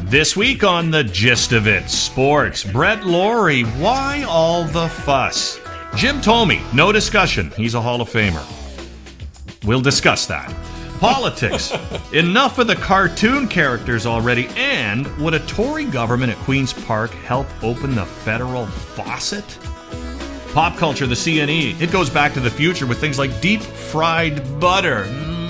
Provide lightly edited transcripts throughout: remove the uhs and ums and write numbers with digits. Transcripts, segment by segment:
This week on The Gist of It Sports, Brett Laurie, why all the fuss? Jim Thome, no discussion. He's a Hall of Famer. We'll discuss that. Politics, enough of the cartoon characters already, and would a Tory government at Queen's Park help open the federal faucet? Pop culture, the CNE, it goes back to the future with things like deep-fried butter.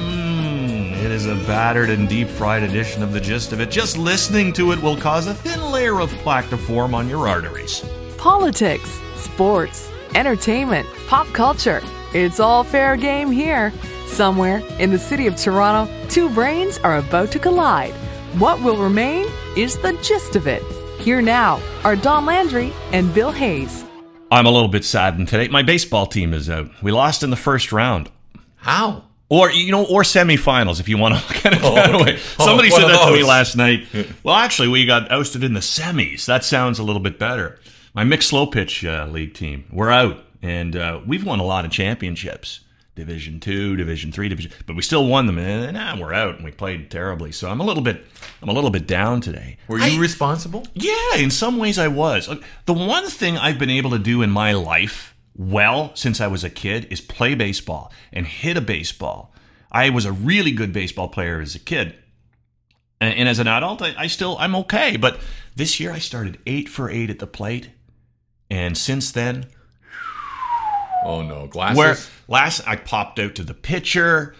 It is a battered and deep-fried edition of The Gist of It. Just listening to it will cause a thin layer of plaque to form on your arteries. Politics, sports, entertainment, pop culture. It's all fair game here. Somewhere in the city of Toronto, two brains are about to collide. What will remain is The Gist of It. Here now are Don Landry and Bill Hayes. I'm a little bit saddened today. My baseball team is out. We lost in the first round. How? Or semifinals, if you want to look at it that way. Somebody said that to me last night. Well, actually, we got ousted in the semis. That sounds a little bit better. My mixed slow pitch league team, we're out. And we've won a lot of championships. Division 2, Division 3, but we still won them. And we're out, and we played terribly. So I'm a little bit down today. Were you responsible? Yeah, in some ways I was. The one thing I've been able to do in my life since I was a kid is play baseball and hit a baseball. I was a really good baseball player as a kid. And as an adult, I'm okay. But this year I started 8 for 8 at the plate. And since then... Oh no, glasses? I popped out to the pitcher.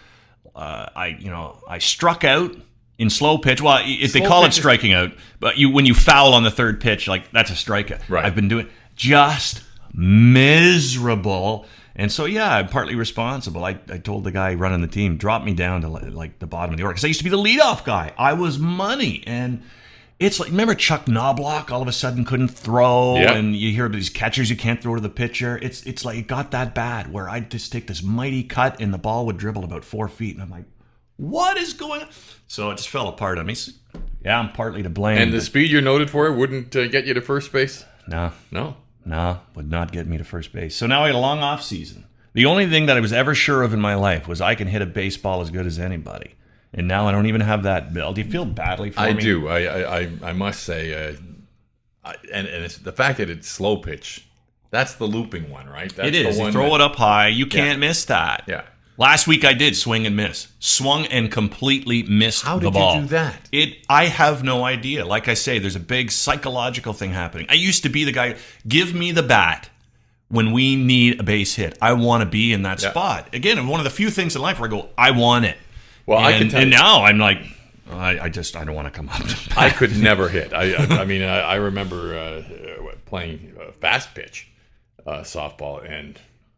I struck out in slow pitch. Well, they call it striking out. But when you foul on the third pitch, that's a strikeout. Right. I've been doing just... miserable. And so, yeah, I'm partly responsible. I told the guy running the team, drop me down to the bottom of the order. Because I used to be the leadoff guy. I was money. And it's like, remember Chuck Knobloch all of a sudden couldn't throw? Yep. And you hear about these catchers you can't throw to the pitcher. It's like it got that bad where I'd just take this mighty cut and the ball would dribble about 4 feet. And I'm like, what is going on? So it just fell apart on me. So, yeah, I'm partly to blame. And the speed you're noted for wouldn't get you to first base? No. No, would not get me to first base. So now I got a long off season. The only thing that I was ever sure of in my life was I can hit a baseball as good as anybody. And now I don't even have that, Bill. Do you feel badly for me? I do. I must say, and it's the fact that it's slow pitch. That's the looping one, right? That's it is. The one you throw it up high. You can't miss that. Yeah. Last week I did swing and miss. Swung and completely missed the ball. How did you do that? I have no idea. Like I say, there's a big psychological thing happening. I used to be the guy, give me the bat when we need a base hit. I want to be in that spot. Again, one of the few things in life where I go, I want it. Well, I can tell you. And now I'm like, I don't want to come up. I could never hit. I remember playing fast pitch softball, and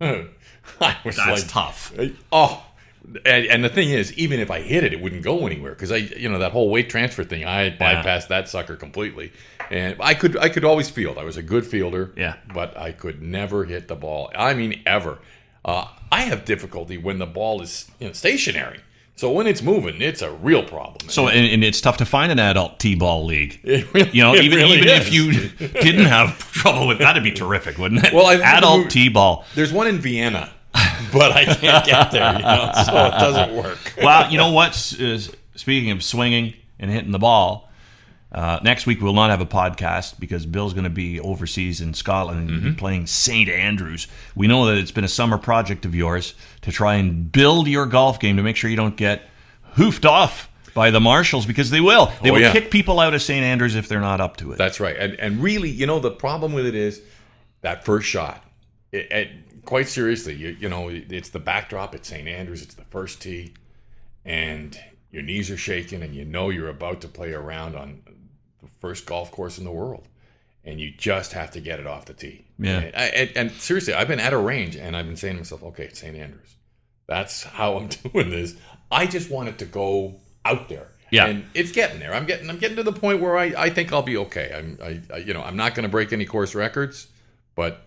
That's tough. Oh, and the thing is, even if I hit it, it wouldn't go anywhere because that whole weight transfer thing, I bypassed that sucker completely. And I could always field. I was a good fielder. Yeah. But I could never hit the ball. I mean, ever. I have difficulty when the ball is stationary. So when it's moving, it's a real problem. So and it's tough to find an adult T-ball league. Even really if you didn't have trouble with that'd be terrific, wouldn't it? Well, adult T-ball. There's one in Vienna, but I can't get there. So it doesn't work. Well, you know what? Speaking of swinging and hitting the ball, next week we'll not have a podcast because Bill's going to be overseas in Scotland and playing St. Andrews. We know that it's been a summer project of yours to try and build your golf game to make sure you don't get hoofed off by the marshals because they will. They will kick people out of St. Andrews if they're not up to it. That's right. And really, the problem with it is that first shot. Quite seriously, it's the backdrop at St. Andrews. It's the first tee. And your knees are shaking and you're about to play around on the first golf course in the world. And you just have to get it off the tee. Yeah. And seriously, I've been at a range and I've been saying to myself, okay, it's St. Andrews. That's how I'm doing this. I just want it to go out there. Yeah. And it's getting there. I'm getting to the point where I think I'll be okay. I'm not going to break any course records, but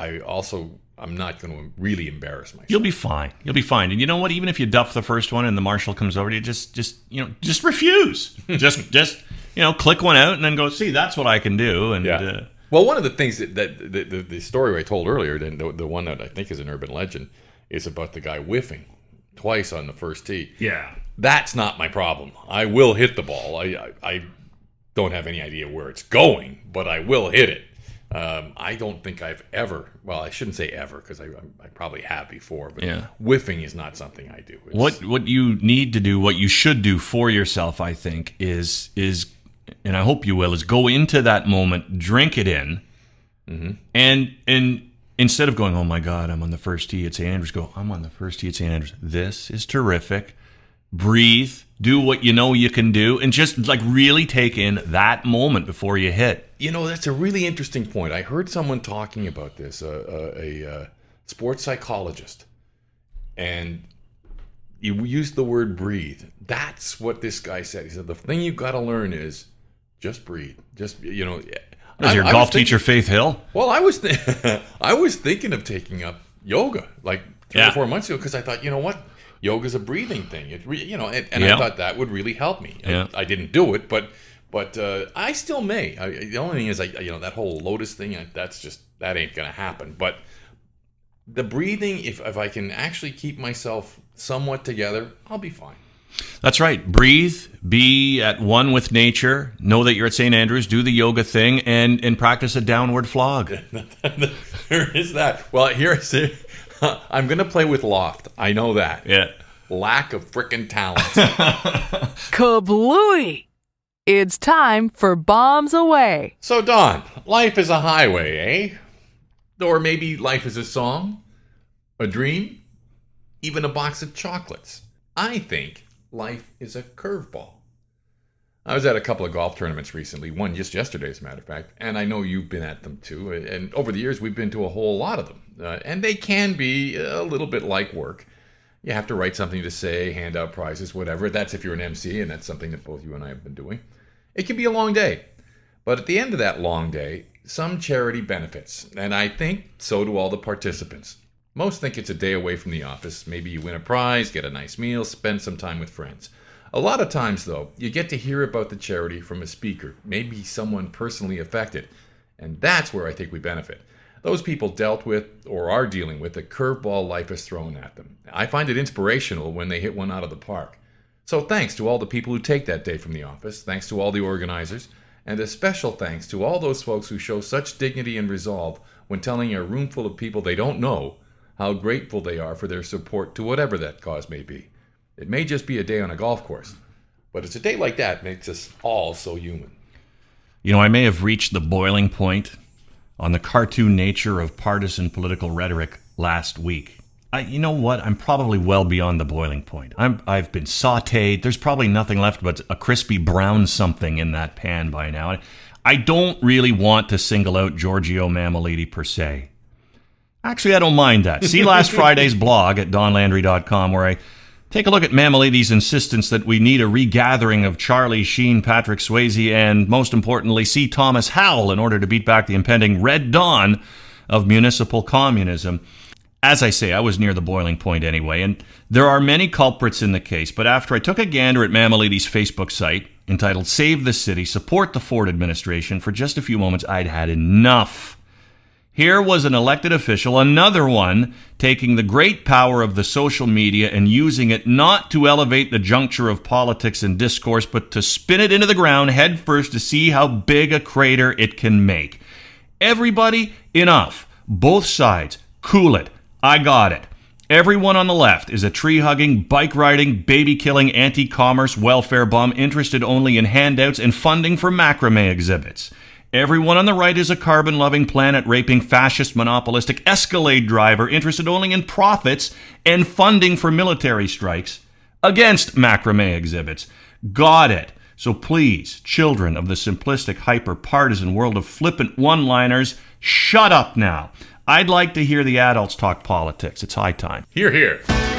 I'm not going to really embarrass myself. You'll be fine. And you know what? Even if you duff the first one and the marshal comes over to you, just refuse. just click one out and then go, see, that's what I can do. And well, one of the things that the story I told earlier, the one that I think is an urban legend, is about the guy whiffing twice on the first tee. Yeah. That's not my problem. I will hit the ball. I don't have any idea where it's going, but I will hit it. I don't think I've ever, well, I shouldn't say ever, because I probably have before, but whiffing is not something I do. What you need to do, what you should do for yourself, I think, is and I hope you will, is go into that moment, drink it in, and instead of going, oh my God, I'm on the first tee at St. Andrews, go, I'm on the first tee at St. Andrews. This is terrific. Breathe, do what you know you can do, and just like really take in that moment before you hit. You know, that's a really interesting point. I heard someone talking about this, a sports psychologist, and you used the word breathe. That's what this guy said. He said, the thing you've got to learn is just breathe. Just, you know. Was your golf teacher Faith Hill? Well, I was thinking of taking up yoga like 3 or 4 months ago, because I thought, you know what? Yoga's a breathing thing. I thought that would really help me. I didn't do it, but I still may. The only thing is, that whole lotus thing, that ain't gonna happen. But the breathing, if I can actually keep myself somewhat together, I'll be fine. That's right. Breathe, be at one with nature, know that you're at St. Andrews, do the yoga thing, and practice a downward flog. There is that. Well, here's it. I'm going to play with loft. I know that. Yeah. Lack of frickin' talent. Kablooey! It's time for Bombs Away. So, Don, life is a highway, eh? Or maybe life is a song, a dream, even a box of chocolates. I think life is a curveball. I was at a couple of golf tournaments recently, one just yesterday, as a matter of fact, and I know you've been at them too. And over the years, we've been to a whole lot of them. And they can be a little bit like work. You have to write something to say, hand out prizes, whatever. That's if you're an MC, and that's something that both you and I have been doing. It can be a long day. But at the end of that long day, some charity benefits. And I think so do all the participants. Most think it's a day away from the office. Maybe you win a prize, get a nice meal, spend some time with friends. A lot of times, though, you get to hear about the charity from a speaker, maybe someone personally affected. And that's where I think we benefit. Those people dealt with, or are dealing with, the curveball life has thrown at them. I find it inspirational when they hit one out of the park. So thanks to all the people who take that day from the office, thanks to all the organizers, and a special thanks to all those folks who show such dignity and resolve when telling a room full of people they don't know how grateful they are for their support to whatever that cause may be. It may just be a day on a golf course, but it's a day like that makes us all so human. You know, I may have reached the boiling point on the cartoon nature of partisan political rhetoric last week. You know what? I'm probably well beyond the boiling point. I've been sautéed. There's probably nothing left but a crispy brown something in that pan by now. I don't really want to single out Giorgio Mammoliti per se. Actually, I don't mind that. See last Friday's blog at donlandry.com, where I take a look at Mammoliti's insistence that we need a regathering of Charlie Sheen, Patrick Swayze, and most importantly, C. Thomas Howell in order to beat back the impending Red Dawn of municipal communism. As I say, I was near the boiling point anyway, and there are many culprits in the case, but after I took a gander at Mammoliti's Facebook site, entitled Save the City, Support the Ford Administration, for just a few moments, I'd had enough. Here was an elected official, another one, taking the great power of the social media and using it not to elevate the juncture of politics and discourse, but to spin it into the ground head first to see how big a crater it can make. Everybody, enough. Both sides. Cool it. I got it. Everyone on the left is a tree-hugging, bike-riding, baby-killing, anti-commerce welfare bum interested only in handouts and funding for macrame exhibits. Everyone on the right is a carbon-loving, planet-raping, fascist, monopolistic Escalade driver interested only in profits and funding for military strikes against macrame exhibits. Got it. So please, children of the simplistic, hyper-partisan world of flippant one-liners, shut up now. I'd like to hear the adults talk politics. It's high time. Hear, hear.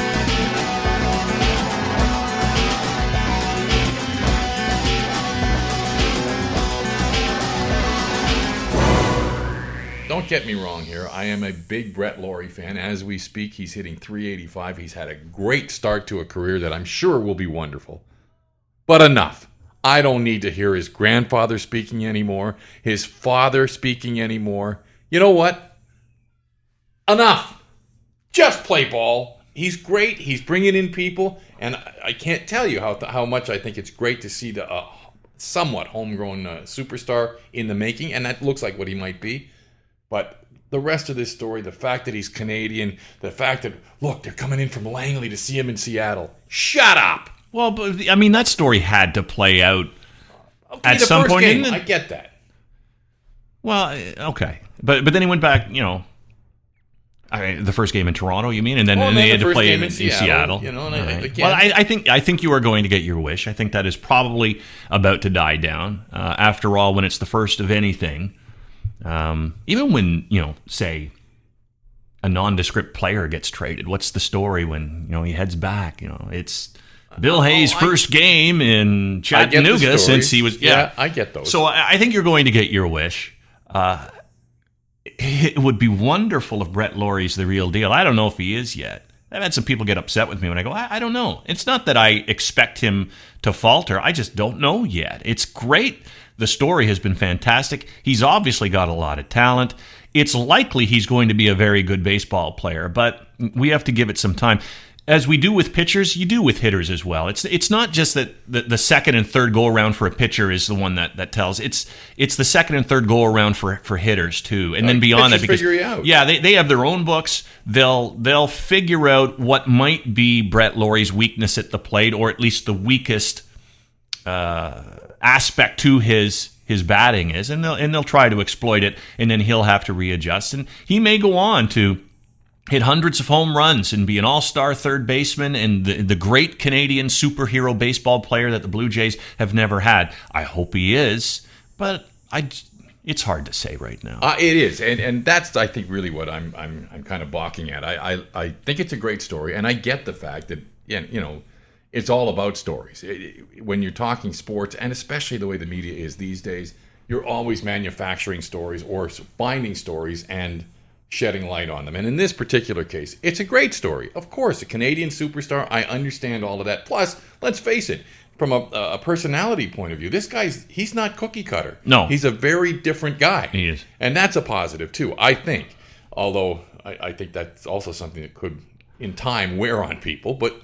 Don't get me wrong here. I am a big Brett Lawrie fan. As we speak, he's hitting .385. He's had a great start to a career that I'm sure will be wonderful. But enough. I don't need to hear his grandfather speaking anymore, his father speaking anymore. You know what? Enough. Just play ball. He's great. He's bringing in people. And I can't tell you how much I think it's great to see somewhat homegrown superstar in the making, and that looks like what he might be. But the rest of this story, the fact that he's Canadian, the fact that, look, they're coming in from Langley to see him in Seattle. Shut up! Well, but, I mean, that story had to play out at the some first point. Game, I get that. Well, okay. But then he went back, the first game in Toronto, you mean? And then they had to play in Seattle. Again, well, I think you are going to get your wish. I think that is probably about to die down. After all, when it's the first of anything, even when, say, a nondescript player gets traded, what's the story when, he heads back? It's Bill Hayes' first game in Chattanooga since he was... Yeah, I get those. So I think you're going to get your wish. It would be wonderful if Brett Laurie's the real deal. I don't know if he is yet. I've had some people get upset with me when I go, I don't know. It's not that I expect him to falter. I just don't know yet. It's great. The story has been fantastic. He's obviously got a lot of talent. It's likely he's going to be a very good baseball player, but we have to give it some time. As we do with pitchers, you do with hitters as well. It's not just that the second and third go around for a pitcher is the one that tells. It's the second and third go around for hitters too, and then beyond that, because figure you out. Yeah, they have their own books. They'll figure out what might be Brett Laurie's weakness at the plate, or at least the weakest aspect to his batting is, and they'll try to exploit it, and then he'll have to readjust, and he may go on to hit hundreds of home runs and be an all-star third baseman and the great Canadian superhero baseball player that the Blue Jays have never had. I hope he is, but it's hard to say right now. It is, and that's, I think, really what I'm kind of balking at. I think it's a great story, and I get the fact that it's all about stories. When you're talking sports, and especially the way the media is these days, you're always manufacturing stories or finding stories and shedding light on them. And in this particular case, it's a great story. Of course, a Canadian superstar, I understand all of that. Plus, let's face it, from a personality point of view, he's not cookie cutter. No. He's a very different guy. He is. And that's a positive, too, I think. Although, I think that's also something that could, in time, wear on people. But,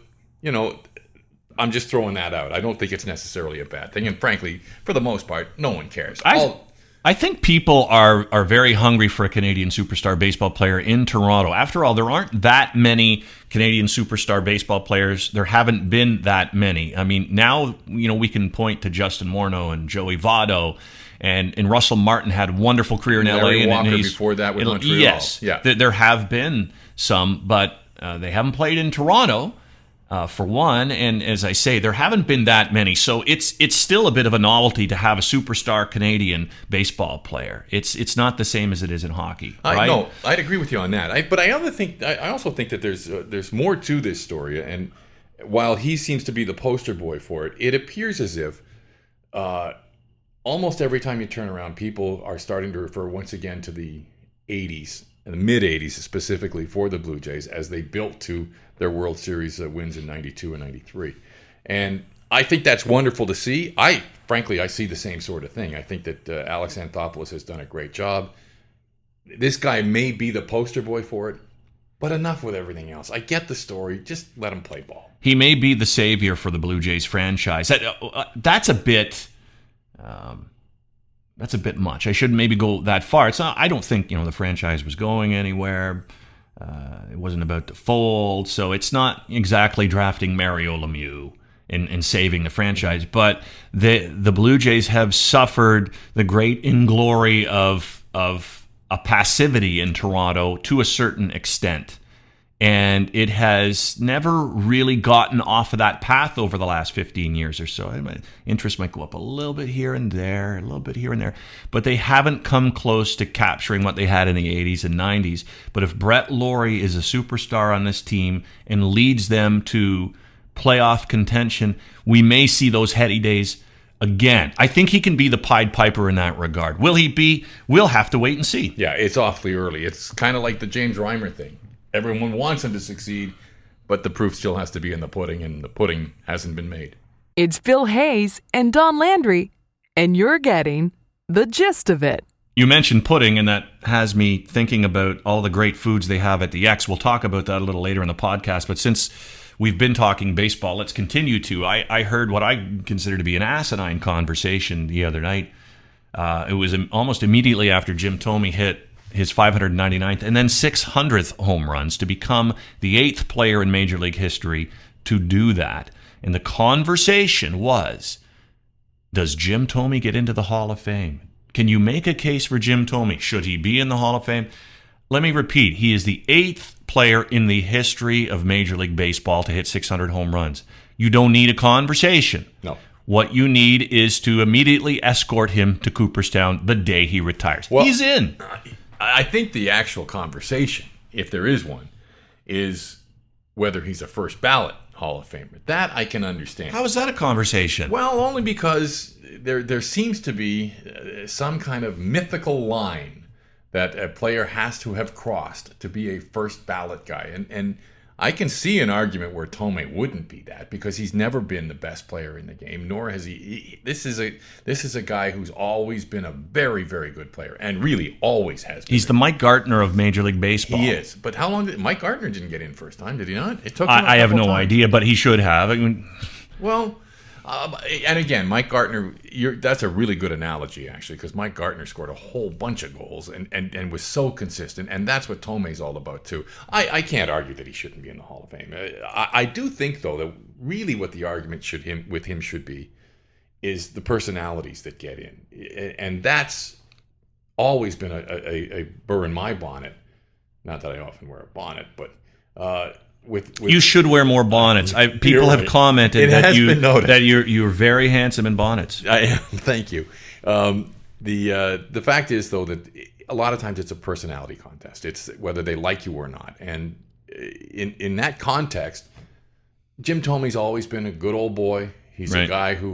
I'm just throwing that out. I don't think it's necessarily a bad thing. And frankly, for the most part, no one cares. I think people are very hungry for a Canadian superstar baseball player in Toronto. After all, there aren't that many Canadian superstar baseball players. There haven't been that many. I mean, now we can point to Justin Morneau and Joey Votto, and Russell Martin had a wonderful career in Larry LA. Walker before that with Montreal. Yes, yeah. There have been some, but they haven't played in Toronto. For one, and as I say, there haven't been that many, so it's still a bit of a novelty to have a superstar Canadian baseball player. It's not the same as it is in hockey. Right? No, I'd agree with you on that. But I also think that there's more to this story, and while he seems to be the poster boy for it, it appears as if almost every time you turn around, people are starting to refer once again to the 80s. In the mid-'80s specifically for the Blue Jays as they built to their World Series wins in 92 and 93. And I think that's wonderful to see. Frankly, I see the same sort of thing. I think that Alex Anthopoulos has done a great job. This guy may be the poster boy for it, but enough with everything else. I get the story. Just let him play ball. He may be the savior for the Blue Jays franchise. That's a bit... That's a bit much. I shouldn't maybe go that far. I don't think the franchise was going anywhere. It wasn't about to fold, so it's not exactly drafting Mario Lemieux and saving the franchise. But the Blue Jays have suffered the great inglory of a passivity in Toronto to a certain extent. And it has never really gotten off of that path over the last 15 years or so. Interest might go up a little bit here and there, a little bit here and there, but they haven't come close to capturing what they had in the 80s and 90s. But if Brett Laurie is a superstar on this team and leads them to playoff contention, we may see those heady days again. I think he can be the Pied Piper in that regard. Will he be? We'll have to wait and see. Yeah, it's awfully early. It's kind of like the James Reimer thing. Everyone wants him to succeed, but the proof still has to be in the pudding, and the pudding hasn't been made. It's Bill Hayes and Don Landry, and you're getting the gist of it. You mentioned pudding, and that has me thinking about all the great foods they have at the X. We'll talk about that a little later in the podcast, but since we've been talking baseball. Let's continue to. I heard what I consider to be an asinine conversation the other night. It was almost immediately after Jim Thome hit his 599th and then 600th home runs to become the 8th player in Major League history to do that. And the conversation was, does Jim Thome get into the Hall of Fame? Can you make a case for Jim Thome? Should he be in the Hall of Fame? Let me repeat, he is the 8th player in the history of Major League Baseball to hit 600 home runs. You don't need a conversation. No. What you need is to immediately escort him to Cooperstown the day he retires. Well, he's in. I think the actual conversation, if there is one, is whether he's a first ballot Hall of Famer. That I can understand. How is that a conversation? Well, only because there seems to be some kind of mythical line that a player has to have crossed to be a first ballot guy. And I can see an argument where Thome wouldn't be that, because he's never been the best player in the game, nor has he. This is a guy who's always been a very, very good player, and really always has been. He's the Mike Gartner of Major League Baseball. He is. But how long did Mike Gartner didn't get in first time? Did he not? It took him I have no times. idea, but he should have. I mean, well, and again, Mike Gartner, that's a really good analogy, actually, because Mike Gartner scored a whole bunch of goals and was so consistent, and that's what Thome's all about, too. I can't argue that he shouldn't be in the Hall of Fame. I do think, though, that really what the argument with him should be is the personalities that get in. And that's always been a burr in my bonnet. Not that I often wear a bonnet, but... With you should wear more bonnets. People have commented that you're very handsome in bonnets. I am. Thank you. The fact is, though, that a lot of times it's a personality contest. It's whether they like you or not. And in that context, Jim Thome's always been a good old boy. He's a guy who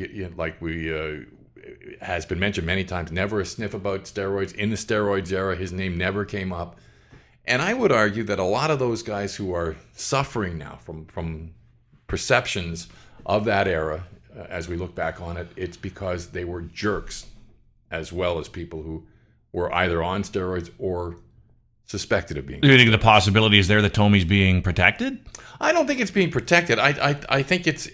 has been mentioned many times, never a sniff about steroids. In the steroids era, his name never came up. And I would argue that a lot of those guys who are suffering now from perceptions of that era, as we look back on it, it's because they were jerks, as well as people who were either on steroids or suspected of being. Do you think the possibility is there that Thome's being protected? I don't think it's being protected. I think it's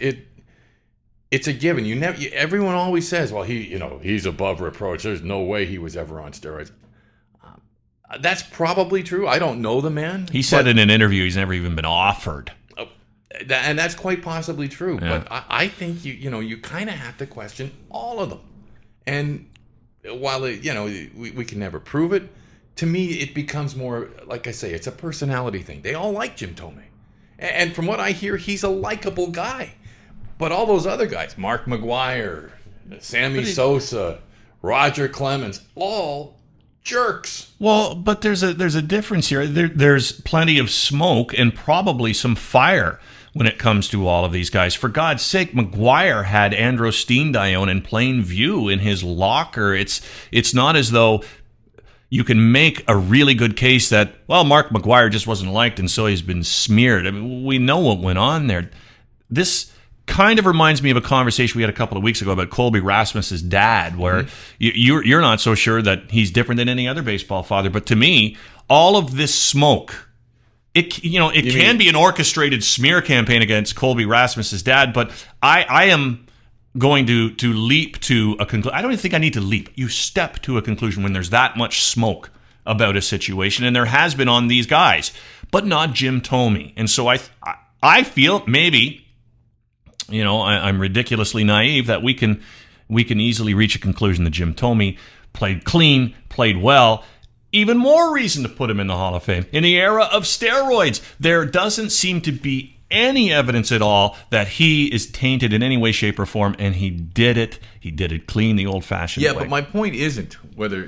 a given. Everyone always says, well, he's above reproach. There's no way he was ever on steroids. That's probably true. I don't know the man. He said in an interview he's never even been offered. And that's quite possibly true. Yeah. But I think you kind of have to question all of them. And while we can never prove it, to me it becomes more, like I say, it's a personality thing. They all like Jim Thome. And from what I hear, he's a likable guy. But all those other guys, Mark McGwire, Sammy Sosa, Roger Clemens, all jerks. Well, but there's a difference here. There's plenty of smoke and probably some fire when it comes to all of these guys. For God's sake, McGwire had Andros Steendione in plain view in his locker. It's not as though you can make a really good case that, well, Mark McGwire just wasn't liked and so he's been smeared. I mean, we know what went on there. This kind of reminds me of a conversation we had a couple of weeks ago about Colby Rasmus's dad, where you're not so sure that he's different than any other baseball father. But to me, all of this smoke, it can be an orchestrated smear campaign against Colby Rasmus's dad. But I am going to leap to a conclusion. I don't even think I need to leap. You step to a conclusion when there's that much smoke about a situation, and there has been on these guys, but not Jim Thome. And so I feel maybe, I'm ridiculously naive that we can easily reach a conclusion that Jim Thome played clean, played well. Even more reason to put him in the Hall of Fame. In the era of steroids, there doesn't seem to be any evidence at all that he is tainted in any way, shape, or form, and he did it. He did it clean, the old-fashioned way. Yeah, but my point isn't whether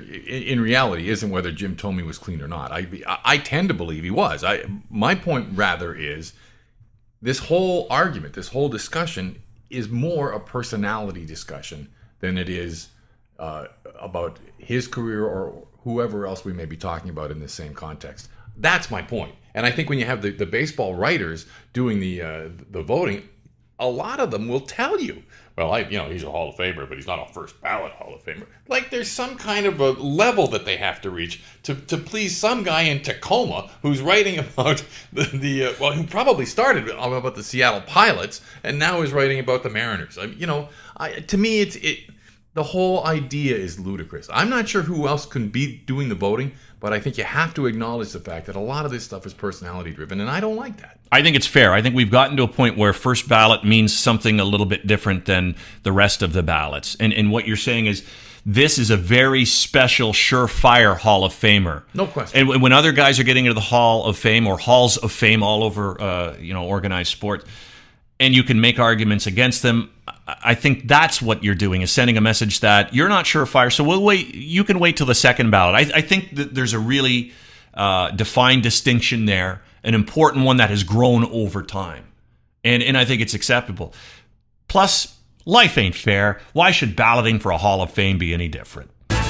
Jim Thome was clean or not. I tend to believe he was. My point rather is, this whole argument, this whole discussion is more a personality discussion than it is about his career or whoever else we may be talking about in the same context. That's my point. And I think when you have the baseball writers doing the voting, a lot of them will tell you, well, he's a Hall of Famer, but he's not a first ballot Hall of Famer. Like there's some kind of a level that they have to reach to please some guy in Tacoma who's writing about who probably started about the Seattle Pilots and now is writing about the Mariners. To me, the whole idea is ludicrous. I'm not sure who else can be doing the voting, but I think you have to acknowledge the fact that a lot of this stuff is personality driven, and I don't like that. I think it's fair. I think we've gotten to a point where first ballot means something a little bit different than the rest of the ballots. And what you're saying is this is a very special, surefire Hall of Famer. No question. And when other guys are getting into the Hall of Fame or Halls of Fame all over organized sport, and you can make arguments against them, I think that's what you're doing, is sending a message that you're not surefire. So we'll wait. You can wait till the second ballot. I think that there's a really defined distinction there, an important one that has grown over time. And I think it's acceptable. Plus, life ain't fair. Why should balloting for a Hall of Fame be any different?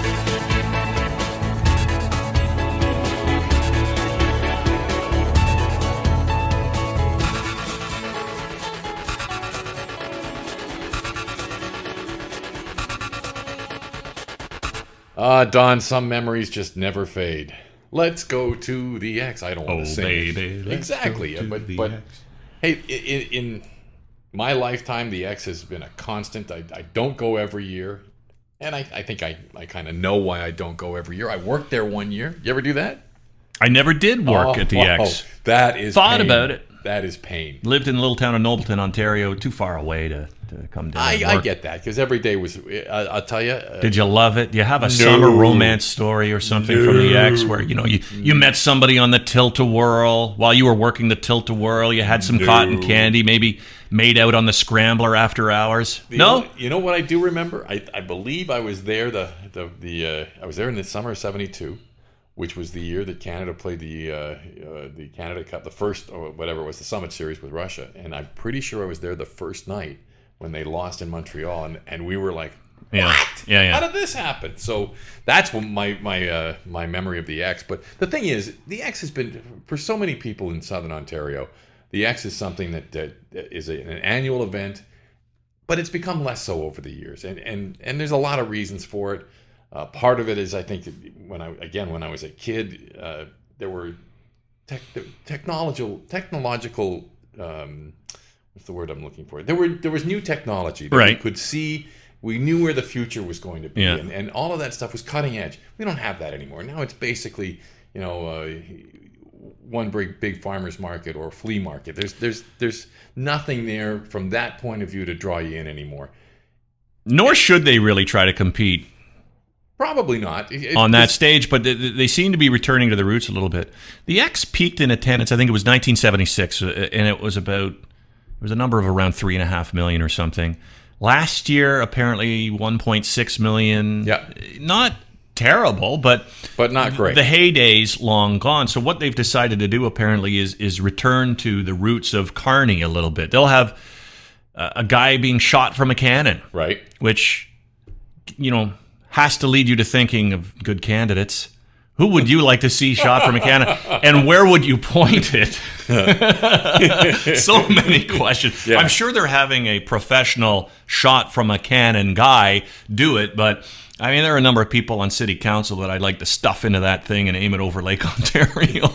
Don, some memories just never fade. Let's go to the X. I don't want to sing. Baby, exactly. But hey, in my lifetime, the X has been a constant. I don't go every year. And I think I kind of know why I don't go every year. I worked there one year. You ever do that? I never did work at the X. That is Thought pain. about it. That is pain. Lived in the little town of Nobleton, Ontario, too far away to come down and I work. get that, because every day was, I'll tell you. Did you love it? Do you have a summer romance story or something from the X where, you met somebody on the Tilt-A-Whirl while you were working the Tilt-A-Whirl? You had some cotton candy, maybe made out on the scrambler after hours? No? You know what I do remember? I believe I was there I was there in the summer of 72. Which was the year that Canada played the Canada Cup, the first, or whatever it was, the Summit Series with Russia. And I'm pretty sure I was there the first night when they lost in Montreal, and we were like, what? Yeah. How did this happen? So that's what my memory of the X. But the thing is, the X has been, for so many people in Southern Ontario, the X is something that is an annual event, but it's become less so over the years. And there's a lot of reasons for it. Part of it is, I think, when I was a kid, there were technological. What's the word I'm looking for? There was new technology that we could see. We knew where the future was going to be, and all of that stuff was cutting edge. We don't have that anymore. Now it's basically, one big farmers market or flea market. There's nothing there from that point of view to draw you in anymore. Nor should they really try to compete. Probably not. On that stage, but they seem to be returning to the roots a little bit. The X peaked in attendance, I think it was 1976, and it was a number of around 3.5 million or something. Last year, apparently 1.6 million. Yeah. Not terrible, but not great. The heydays long gone. So what they've decided to do apparently is return to the roots of Carney a little bit. They'll have a guy being shot from a cannon. Right. Which, has to lead you to thinking of good candidates. Who would you like to see shot from a cannon? And where would you point it? So many questions. Yeah. I'm sure they're having a professional shot from a cannon guy do it, but I mean, there are a number of people on city council that I'd like to stuff into that thing and aim it over Lake Ontario.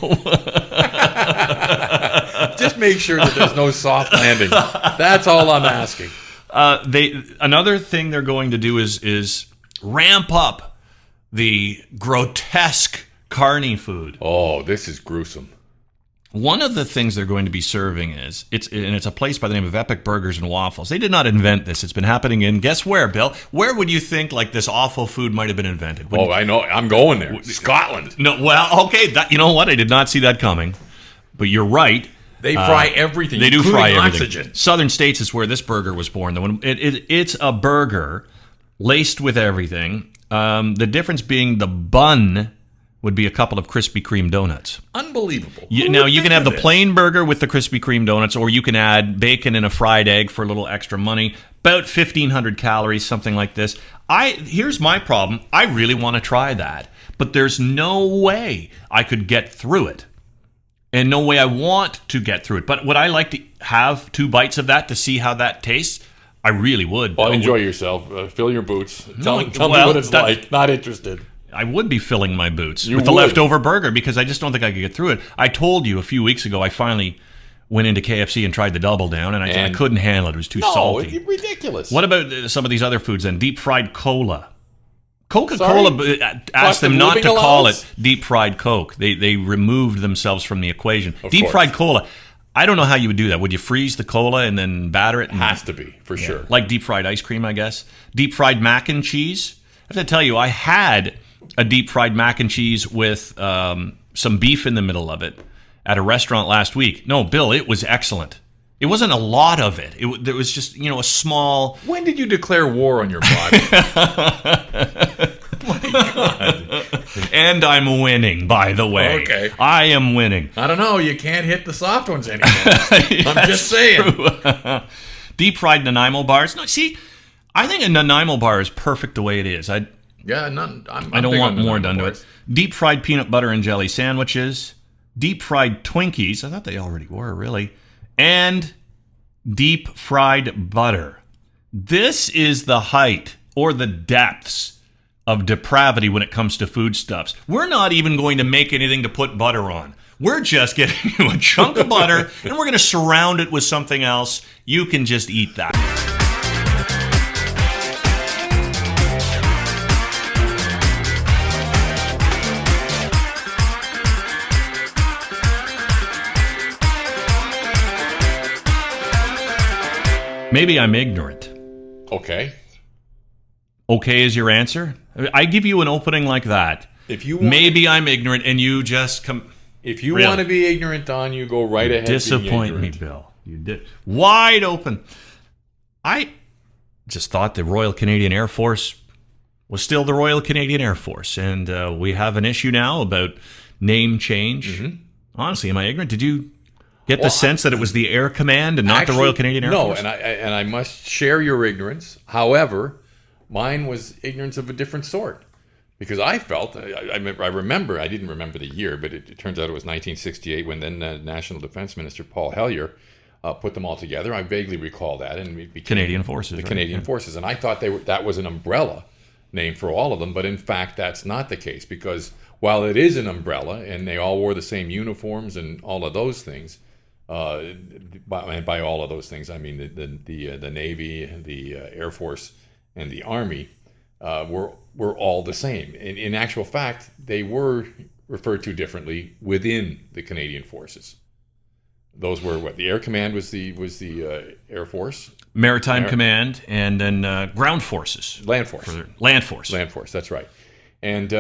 Just make sure that there's no soft landing. That's all I'm asking. Another thing they're going to do is ramp up the grotesque Carney food. Oh, this is gruesome. One of the things they're going to be serving is it's a place by the name of Epic Burgers and Waffles. They did not invent this. It's been happening in, guess where, Bill? Where would you think this awful food might have been invented? I know. I'm going there. Scotland. No, well, okay. You know what? I did not see that coming. But you're right. They fry everything. They do fry everything. Oxygen. Southern States is where this burger was born. It's a burger laced with everything. The difference being the bun would be a couple of Krispy Kreme donuts. Unbelievable. You can have the plain burger with the Krispy Kreme donuts, or you can add bacon and a fried egg for a little extra money. About 1,500 calories, something like this. Here's my problem. I really want to try that, but there's no way I could get through it and no way I want to get through it. But would I like to have 2 bites of that to see how that tastes? I really would. Well, enjoy yourself. Fill your boots. Tell me well, what it's like. Not interested. I would be filling my boots You with the would. leftover burger because I just don't think I could get through it. I told you a few weeks ago I finally went into KFC and tried the double down, and I couldn't handle it. It was too salty. It's ridiculous. What about some of these other foods then? Deep fried cola. Coca-Cola asked Cost them of not living to call allowance? it deep fried Coke. They removed themselves from the equation. Deep course. fried cola. I don't know how you would do that. Would you freeze the cola and then batter it? Has to be, for sure. Like deep fried ice cream, I guess. Deep fried mac and cheese. I have to tell you, I had a deep fried mac and cheese with some beef in the middle of it at a restaurant last week. No, Bill, it was excellent. It wasn't a lot of it. There was just, a small... When did you declare war on your body? And I'm winning, by the way. Okay. I am winning. I don't know. You can't hit the soft ones anymore. I'm just saying. Deep fried Nanaimo bars. No, see, I think a Nanaimo bar is perfect the way it is. I don't want more done to it. Deep fried peanut butter and jelly sandwiches. Deep fried Twinkies. I thought they already were, really. And deep fried butter. This is the height or the depths of depravity when it comes to foodstuffs. We're not even going to make anything to put butter on. We're just getting you a chunk of butter and we're going to surround it with something else. You can just eat that. Maybe I'm ignorant. Okay. Okay is your answer? I give you an opening like that. Maybe I'm ignorant and you just come... If you want to be ignorant, Don, you go right ahead. Disappoint me, Bill. You did. Wide open. I just thought the Royal Canadian Air Force was still the Royal Canadian Air Force. And we have an issue now about name change. Mm-hmm. Honestly, am I ignorant? Did you... get the sense that it was the Air Command and not the Royal Canadian Air Force? No, and I must share your ignorance. However, mine was ignorance of a different sort. Because I felt, I remember, I didn't remember the year, but it turns out it was 1968 when then National Defense Minister Paul Hellyer put them all together. I vaguely recall that. And it became Canadian Forces. The Canadian Forces. And I thought that was an umbrella name for all of them, but in fact that's not the case. Because while it is an umbrella, and they all wore the same uniforms and all of those things, and by all of those things, I mean the Navy, the Air Force, and the Army were all the same. In actual fact, they were referred to differently within the Canadian Forces. Those were what the Air Command was the Air Force, Maritime Command, and then Ground Forces, Land Force, Land Force. That's right. And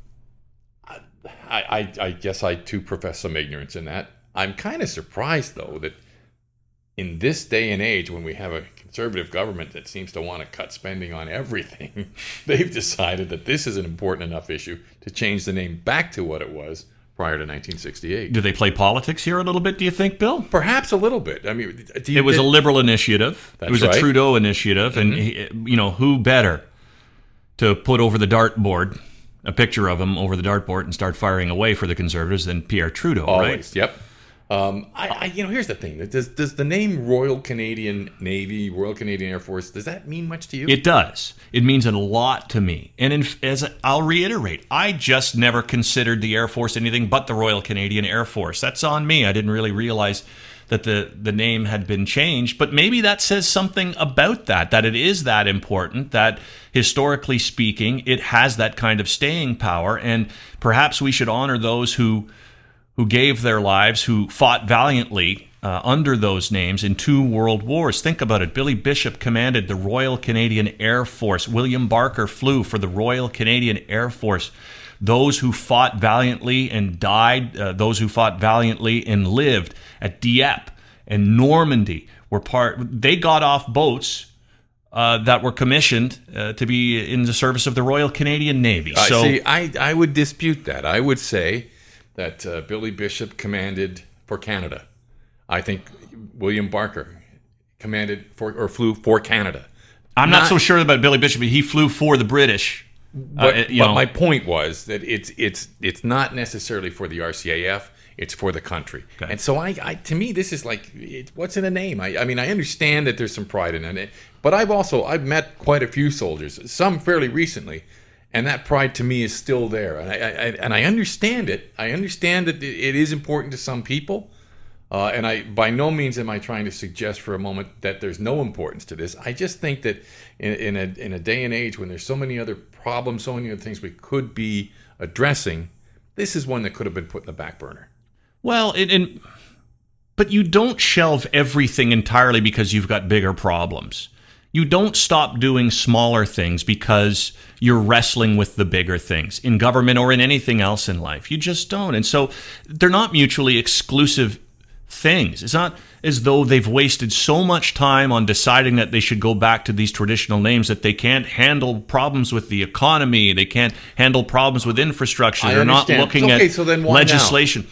I guess I too profess some ignorance in that. I'm kind of surprised, though, that in this day and age, when we have a conservative government that seems to want to cut spending on everything, they've decided that this is an important enough issue to change the name back to what it was prior to 1968. Do they play politics here a little bit, do you think, Bill? Perhaps a little bit. I mean, it was a Liberal initiative. It was a Trudeau initiative. Mm-hmm. And, who better to put over the dartboard a picture of him over the dartboard and start firing away for the Conservatives than Pierre Trudeau, Always, right? Yep. Here's the thing: does the name Royal Canadian Navy, Royal Canadian Air Force, does that mean much to you? It does. It means a lot to me. And as I'll reiterate, I just never considered the Air Force anything but the Royal Canadian Air Force. That's on me. I didn't really realize that the name had been changed. But maybe that says something about that it is that important, that historically speaking, it has that kind of staying power. And perhaps we should honor those who gave their lives, who fought valiantly under those names in 2 world wars. Think about it. Billy Bishop commanded the Royal Canadian Air Force. William Barker flew for the Royal Canadian Air Force. Those who fought valiantly and died, those who fought valiantly and lived at Dieppe and Normandy they got off boats that were commissioned to be in the service of the Royal Canadian Navy. I would dispute that. I would say that Billy Bishop commanded for Canada. I think William Barker flew for Canada. I'm not so sure about Billy Bishop, but he flew for the British. But my point was that it's not necessarily for the RCAF. It's for the country. Okay. And so to me, this is like, what's in a name? I mean, I understand that there's some pride in it, but I've met quite a few soldiers, some fairly recently, and that pride to me is still there. And I understand it. I understand that it is important to some people. And I, by no means am I trying to suggest for a moment that there's no importance to this. I just think that in a day and age when there's so many other problems, so many other things we could be addressing, this is one that could have been put in the back burner. Well, but you don't shelve everything entirely because you've got bigger problems. You don't stop doing smaller things because you're wrestling with the bigger things in government or in anything else in life. You just don't. And so they're not mutually exclusive things. It's not as though they've wasted so much time on deciding that they should go back to these traditional names that they can't handle problems with the economy, they can't handle problems with infrastructure. They're not looking at so then why legislation.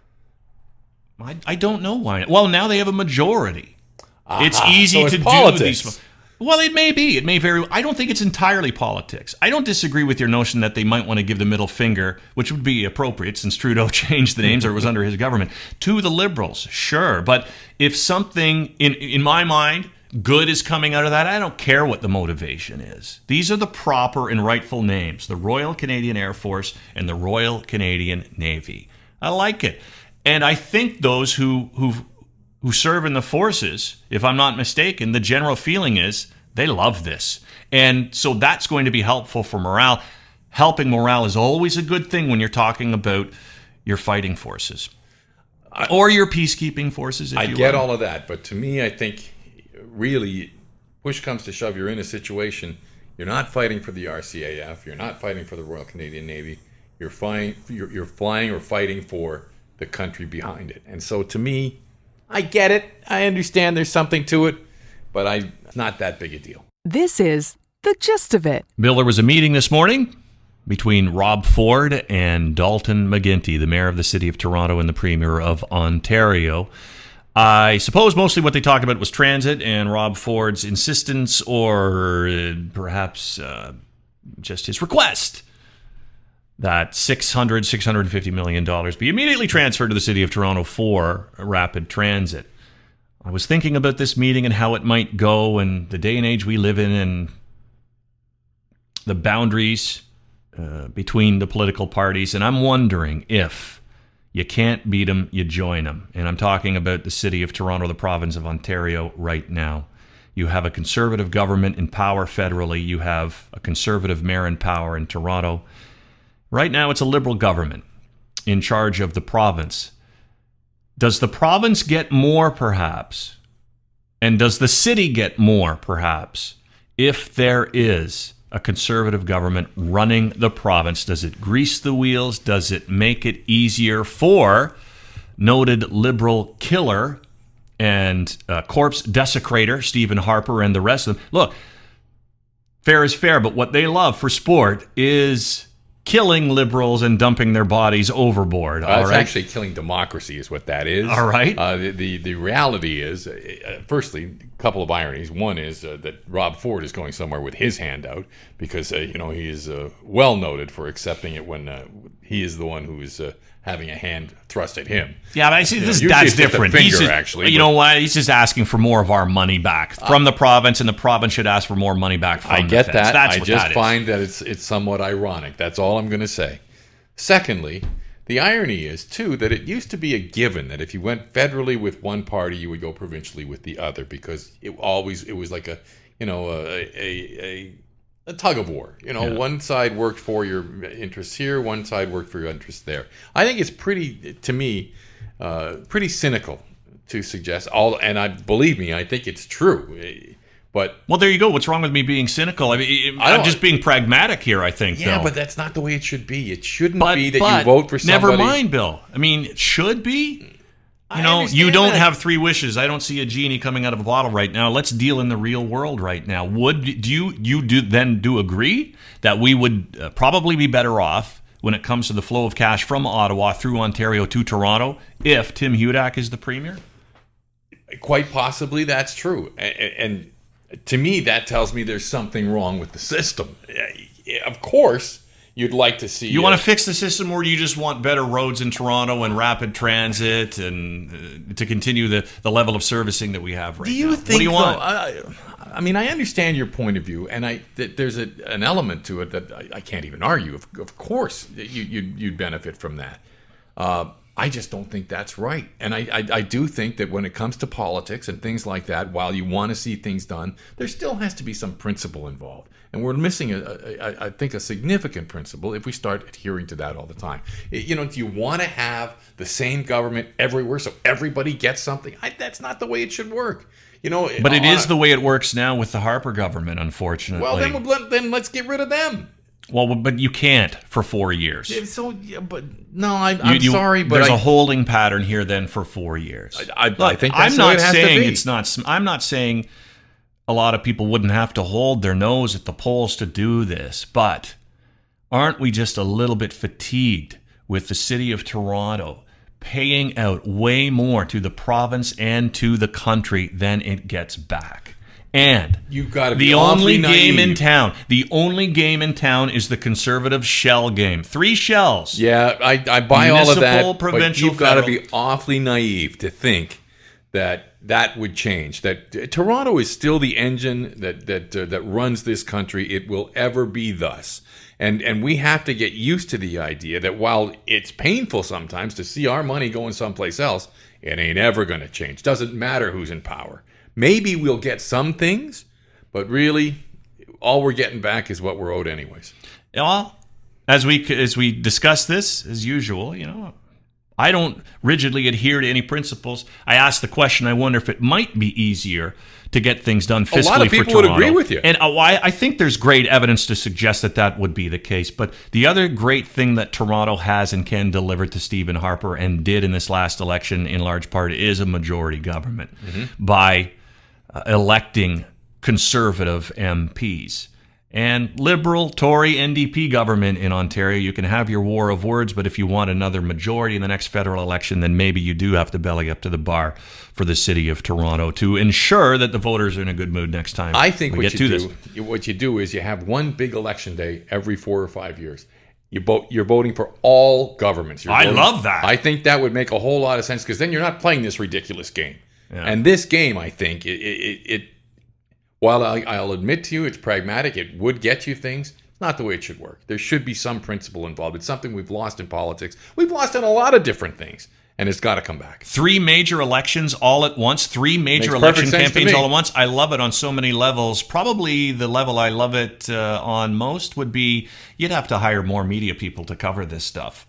I don't know why. Well, now they have a majority. It's easy to do these. Well, it may be. It may very. I don't think it's entirely politics. I don't disagree with your notion that they might want to give the middle finger, which would be appropriate since Trudeau changed the names or it was under his government, to the Liberals. Sure, but if something in my mind good is coming out of that, I don't care what the motivation is. These are the proper and rightful names: the Royal Canadian Air Force and the Royal Canadian Navy. I like it, and I think those who serve in the forces, if I'm not mistaken, the general feeling is they love this. And so that's going to be helpful for morale. Helping morale is always a good thing when you're talking about your fighting forces. Or your peacekeeping forces, if you will. I get all of that, but to me, I think really, push comes to shove, you're in a situation, you're not fighting for the RCAF, you're not fighting for the Royal Canadian Navy, you're flying or fighting for the country behind it. And so to me, I get it. I understand there's something to it, but it's not that big a deal. This is the gist of it. Bill, there was a meeting this morning between Rob Ford and Dalton McGuinty, the mayor of the city of Toronto and the premier of Ontario. I suppose mostly what they talked about was transit and Rob Ford's insistence or perhaps just his request that $650 million be immediately transferred to the city of Toronto for rapid transit. I was thinking about this meeting and how it might go and the day and age we live in and the boundaries between the political parties, and I'm wondering if you can't beat them, you join them. And I'm talking about the city of Toronto, the province of Ontario right now. You have a conservative government in power federally. You have a conservative mayor in power in Toronto. Right now, it's a Liberal government in charge of the province. Does the province get more, perhaps? And does the city get more, perhaps? If there is a conservative government running the province, does it grease the wheels? Does it make it easier for noted Liberal killer and corpse desecrator Stephen Harper and the rest of them? Look, fair is fair, but what they love for sport is killing Liberals and dumping their bodies overboard. It's actually killing democracy is what that is. All right. The reality is, firstly, a couple of ironies. One is that Rob Ford is going somewhere with his hand out because, he is well noted for accepting it when he is the one who is having a hand thrust at him. Yeah, but I see that's different. He's just, you know what? He's just asking for more of our money back from the province, and the province should ask for more money back from I get the that. That's I just find that it's somewhat ironic. That's all I'm going to say. Secondly, the irony is, too, that it used to be a given that if you went federally with one party, you would go provincially with the other because it was like a tug of war. One side worked for your interests here, one side worked for your interests there. I think it's pretty cynical to suggest believe me, I think it's true. But well, there you go. What's wrong with me being cynical? I mean, I'm just being pragmatic here, I think. Yeah, though. But that's not the way it should be. It shouldn't be that you vote for somebody. Never mind, Bill. I mean, it should be. You don't have three wishes. I don't see a genie coming out of a bottle right now. Let's deal in the real world right now. Do you agree that we would probably be better off when it comes to the flow of cash from Ottawa through Ontario to Toronto if Tim Hudak is the premier? Quite possibly that's true. And to me, that tells me there's something wrong with the system. Of course, you'd like to see. You want to fix the system, or do you just want better roads in Toronto and rapid transit and to continue the level of servicing that we have right now? Do you think? What do you want? I mean, I understand your point of view, and there's an element to it that I can't even argue. Of course, you'd benefit from that. I just don't think that's right. And I do think that when it comes to politics and things like that, while you want to see things done, there still has to be some principle involved. And we're missing, I think, a significant principle if we start adhering to that all the time. You know, do you want to have the same government everywhere so everybody gets something? That's not the way it should work. You know, but it is the way it works now with the Harper government, unfortunately. Well, then let's get rid of them. Well, but you can't for 4 years. So, but no, I'm sorry, but there's a holding pattern here then for 4 years. I think that's I'm the way not it has saying to be. it's not. I'm not saying a lot of people wouldn't have to hold their nose at the polls to do this, but aren't we just a little bit fatigued with the city of Toronto paying out way more to the province and to the country than it gets back? And you've got to be the only game naive. in town. The only game in town is the Conservative shell game. 3 shells. Yeah, I buy all of that. Municipal, But provincial, you've got to federal. be awfully naive to think that would change. That Toronto is still the engine that runs this country. It will ever be thus. And we have to get used to the idea that while it's painful sometimes to see our money going someplace else, it ain't ever going to change. Doesn't matter who's in power. Maybe we'll get some things, but really, all we're getting back is what we're owed anyways. Well, as we discuss this, as usual, you know, I don't rigidly adhere to any principles. I ask the question, I wonder if it might be easier to get things done fiscally for Toronto. A lot of people would agree with you. And I think there's great evidence to suggest that would be the case. But the other great thing that Toronto has and can deliver to Stephen Harper and did in this last election in large part is a majority government by electing Conservative MPs. And Liberal, Tory, NDP government in Ontario, you can have your war of words, but if you want another majority in the next federal election, then maybe you do have to belly up to the bar for the city of Toronto to ensure that the voters are in a good mood next time. I think what you do is you have one big election day every 4 or 5 years. You're voting for all governments. I love that. I think that would make a whole lot of sense because then you're not playing this ridiculous game. Yeah. And this game, I think, it while I'll admit to you it's pragmatic, it would get you things. It's not the way it should work. There should be some principle involved. It's something we've lost in politics. We've lost in a lot of different things, and it's got to come back. 3 major elections all at once, 3 major election campaigns all at once. I love it on so many levels. Probably the level I love it on most would be you'd have to hire more media people to cover this stuff.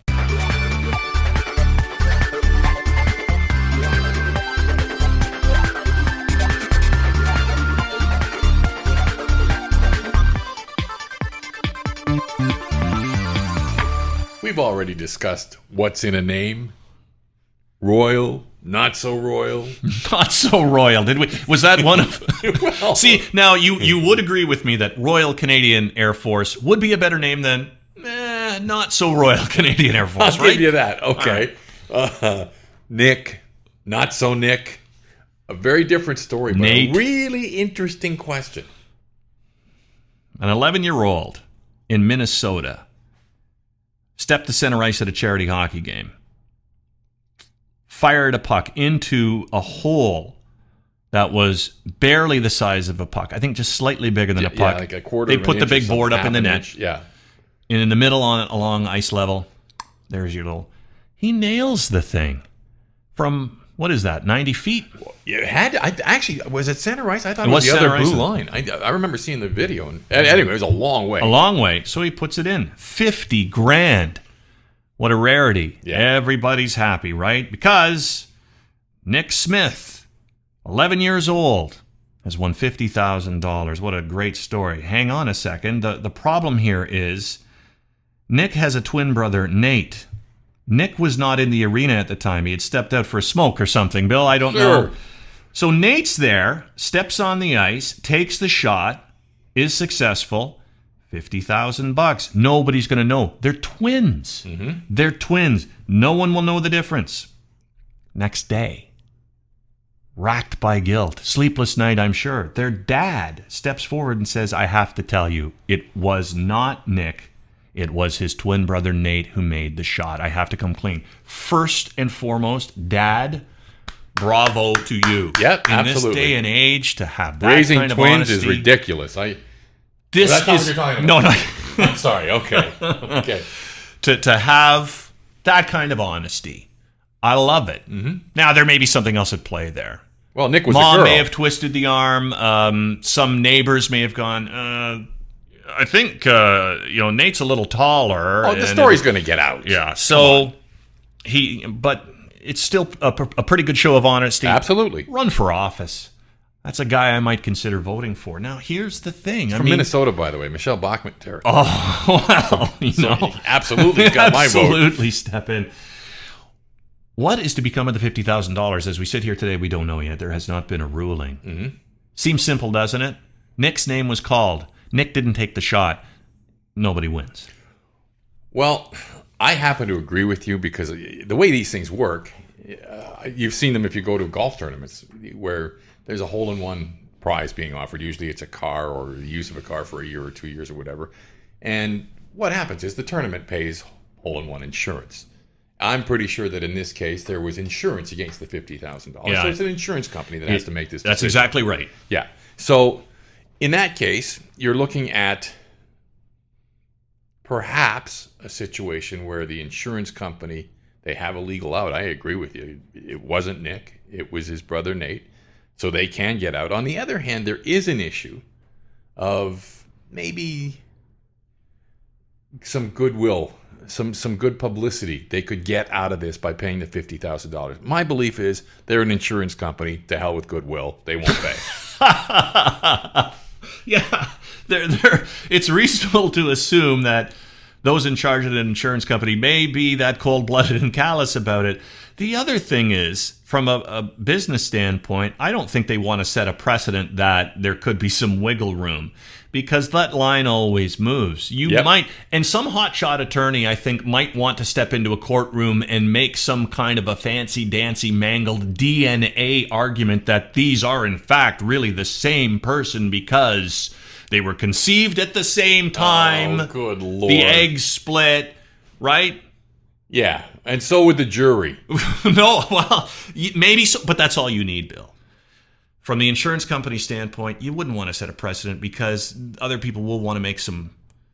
We've already discussed what's in a name. Royal, not so royal. Not so royal, did we? Was that one of... Well, See, now you would agree with me that Royal Canadian Air Force would be a better name than not so Royal Canadian Air Force, I'll right? give you that. Okay. Nick, not so Nick. A very different story, but Nate. a really interesting question. An 11-year-old in Minnesota stepped to center ice at a charity hockey game, fired a puck into a hole that was barely the size of a puck. I think just slightly bigger than a puck. Yeah, like a quarter They of an put the inch big or something, board up half in the an net. inch. Yeah. And in the middle along ice level, there's your little... He nails the thing from, what is that, 90 feet? You had actually, was it center ice? I thought It it was was the other center blue ice. line. I remember seeing the video. And anyway, it was a long way. A long way. So he puts it in. $50,000. What a rarity. Yeah. Everybody's happy, right? Because Nick Smith, 11 years old, has won $50,000. What a great story. Hang on a second. The problem here is Nick has a twin brother, Nate. Nick was not in the arena at the time. He had stepped out for a smoke or something. Bill, I don't know. So Nate's there, steps on the ice, takes the shot, is successful. $50,000. Nobody's going to know. They're twins. They're twins. No one will know the difference. Next day, racked by guilt, sleepless night, I'm sure. Their dad steps forward and says, I have to tell you, it was not Nick. It was his twin brother, Nate, who made the shot. I have to come clean. First and foremost, Dad, bravo to you. Yep, in absolutely. this day and age, to have that Raising kind of twins honesty is ridiculous. This that's not is what you're talking no, about. no. I'm sorry. Okay. Okay. to have that kind of honesty, I love it. Mm-hmm. Now there may be something else at play there. Well, Nick was Mom a girl. may have twisted the arm. Some neighbors may have gone. I think Nate's a little taller. Oh, the story's going to get out. Yeah. So but it's still a pretty good show of honesty. Absolutely. Run for office. That's a guy I might consider voting for. Now, here's the thing. From Minnesota, by the way, Michelle Bachmann territory. Oh, well, absolutely got my vote. Absolutely step in. What is to become of the $50,000? As we sit here today, we don't know yet. There has not been a ruling. Mm-hmm. Seems simple, doesn't it? Nick's name was called. Nick didn't take the shot. Nobody wins. Well, I happen to agree with you because the way these things work, you've seen them if you go to golf tournaments where there's a hole-in-one prize being offered. Usually it's a car or the use of a car for a year or 2 years or whatever. And what happens is the tournament pays hole-in-one insurance. I'm pretty sure that in this case there was insurance against the $50,000. Yeah. So it's an insurance company that has to make this decision. That's exactly right. Yeah. So in that case, you're looking at perhaps a situation where the insurance company, they have a legal out. I agree with you. It wasn't Nick. It was his brother, Nate. So they can get out. On the other hand, there is an issue of maybe some goodwill, some good publicity they could get out of this by paying the $50,000. My belief is they're an insurance company. To hell with goodwill. They won't pay. Yeah. It's reasonable to assume that those in charge of an insurance company may be that cold-blooded and callous about it. The other thing is, from a business standpoint, I don't think they want to set a precedent that there could be some wiggle room, because that line always moves. You might, and some hotshot attorney, I think, might want to step into a courtroom and make some kind of a fancy-dancy, mangled DNA argument that these are, in fact, really the same person because they were conceived at the same time. Oh, good Lord. The eggs split, right? Yeah, and so would the jury. No, well, maybe so, but that's all you need, Bill. From the insurance company standpoint, you wouldn't want to set a precedent because other people will want to make some,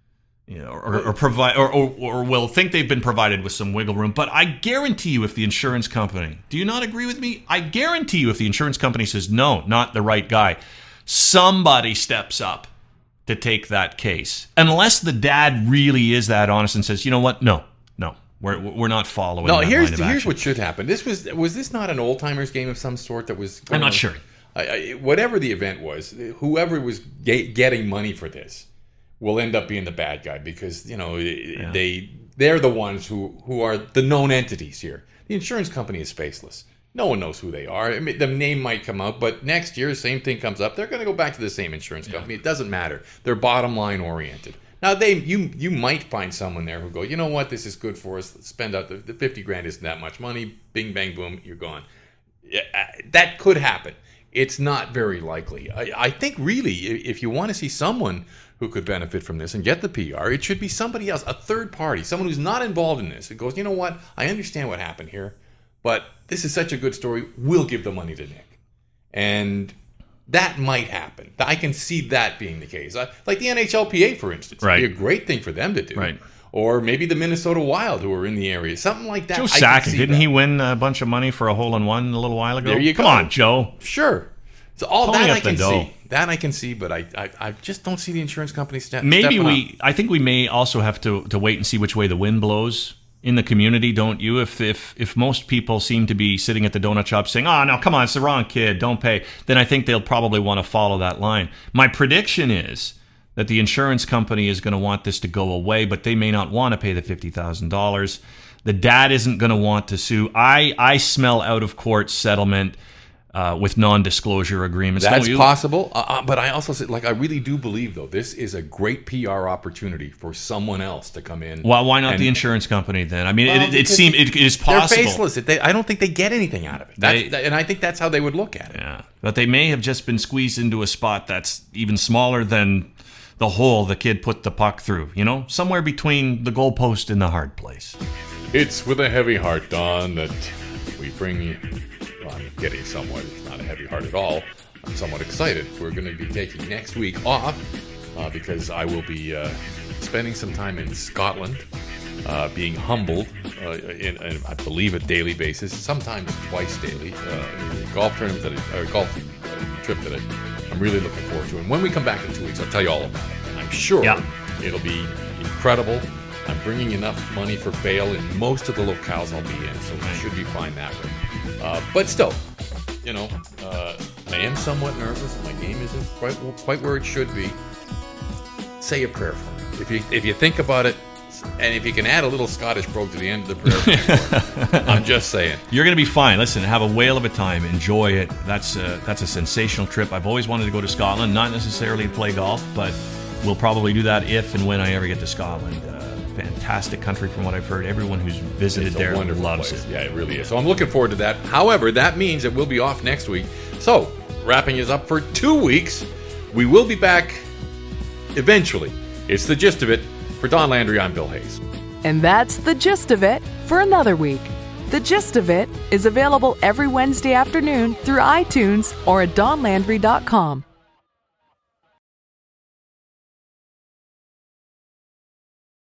or provide, or will think they've been provided with some wiggle room. But I guarantee you, if the insurance company, do you not agree with me? I guarantee you, if the insurance company says no, not the right guy, somebody steps up to take that case, unless the dad really is that honest and says, you know what, no. We're not following. No, that here's line of what should happen. This was this not an old timers game of some sort that was? I'm not sure. Whatever the event was, whoever was getting money for this will end up being the bad guy because they're the ones who are the known entities here. The insurance company is faceless. No one knows who they are. I mean, the name might come out, but next year, same thing comes up. They're going to go back to the same insurance company. It doesn't matter. They're bottom line oriented. Now, you might find someone there who go, you know what, this is good for us. Let's spend out the 50 grand isn't that much money. Bing, bang, boom, you're gone. That could happen. It's not very likely. I think really, if you want to see someone who could benefit from this and get the PR, it should be somebody else, a third party, someone who's not involved in this. It goes, you know what, I understand what happened here, but this is such a good story. We'll give the money to Nick. And that might happen. I can see that being the case. Like the NHLPA, for instance. Right. It'd be a great thing for them to do. Right. Or maybe the Minnesota Wild, who are in the area. Something like that. Joe Sakic, didn't he win a bunch of money for a hole-in-one a little while ago? There you Come go. on, Joe. Sure. So all Pulling that up I can the dough. see. That I can see, but I just don't see the insurance company stepping Maybe up. I think we may also have to wait and see which way the wind blows in the community, don't you? If most people seem to be sitting at the donut shop saying, "Oh, no, come on, it's the wrong kid, don't pay," then I think they'll probably want to follow that line. My prediction is that the insurance company is going to want this to go away, but they may not want to pay the $50,000. The dad isn't going to want to sue. I smell out of court settlement with non-disclosure agreements. That's possible, but I also say, I really do believe, though, this is a great PR opportunity for someone else to come in. Well, why not the insurance company then? I mean, it is possible. They're faceless. I don't think they get anything out of it. And I think that's how they would look at it. Yeah, but they may have just been squeezed into a spot that's even smaller than the hole the kid put the puck through. You know, somewhere between the goalpost and the hard place. It's with a heavy heart, Don, that we bring you. Well, I'm getting somewhat. It's not a heavy heart at all. I'm somewhat excited. We're going to be taking next week off because I will be spending some time in Scotland, being humbled in I believe, a daily basis, sometimes twice daily. Golf tournament golf trip that I'm really looking forward to. And when we come back in 2 weeks, I'll tell you all about it. And I'm sure it'll be incredible. I'm bringing enough money for bail in most of the locales I'll be in, so we should be fine that way. But still, you know, I am somewhat nervous. My game isn't quite where it should be. Say a prayer for me. If you think about it, and if you can add a little Scottish brogue to the end of the prayer, I'm just saying. You're going to be fine. Listen, have a whale of a time. Enjoy it. That's a sensational trip. I've always wanted to go to Scotland, not necessarily to play golf, but we'll probably do that if and when I ever get to Scotland. Fantastic country from what I've heard. Everyone who's visited there loves it. Yeah, it really is. So I'm looking forward to that. However, that means that we'll be off next week. So, wrapping us up for 2 weeks. We will be back eventually. It's the gist of it. For Don Landry, I'm Bill Hayes. And that's the gist of it for another week. The Gist of It is available every Wednesday afternoon through iTunes or at donlandry.com.